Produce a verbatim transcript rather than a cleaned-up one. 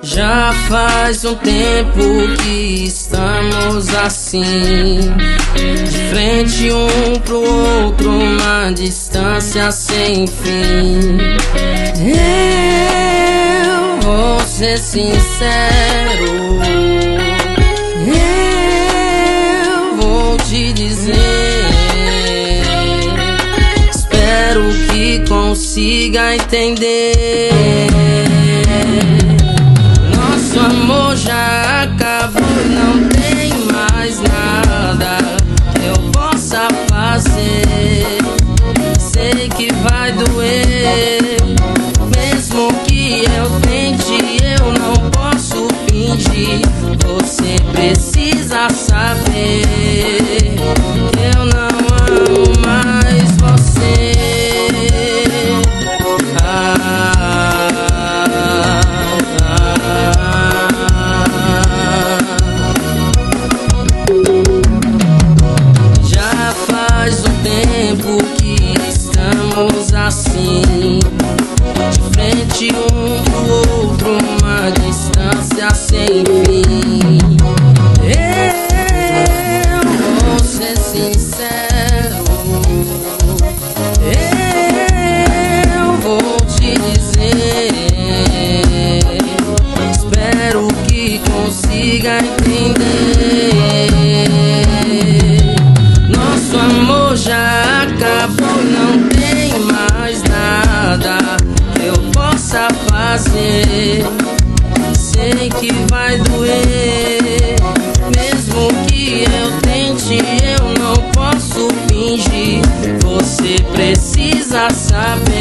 Já faz um tempo que estamos assim, de frente um pro outro, uma distância sem fim. Eu vou ser sincero, eu vou te dizer, espero que consiga entender. Nosso amor já acabou, não tem mais nada eu possa fazer. Sei que vai doer, mesmo que eu tente, eu não posso fingir. Você precisa saber que eu não amo mais você. Assim, de frente um pro outro, uma distância sem fim. Eu vou ser sincero, eu vou te dizer, espero que consiga entender. Nosso amor já acabou, não tem mais nada eu possa fazer. Sei que vai doer, mesmo que eu tente, eu não posso fingir. Você precisa saber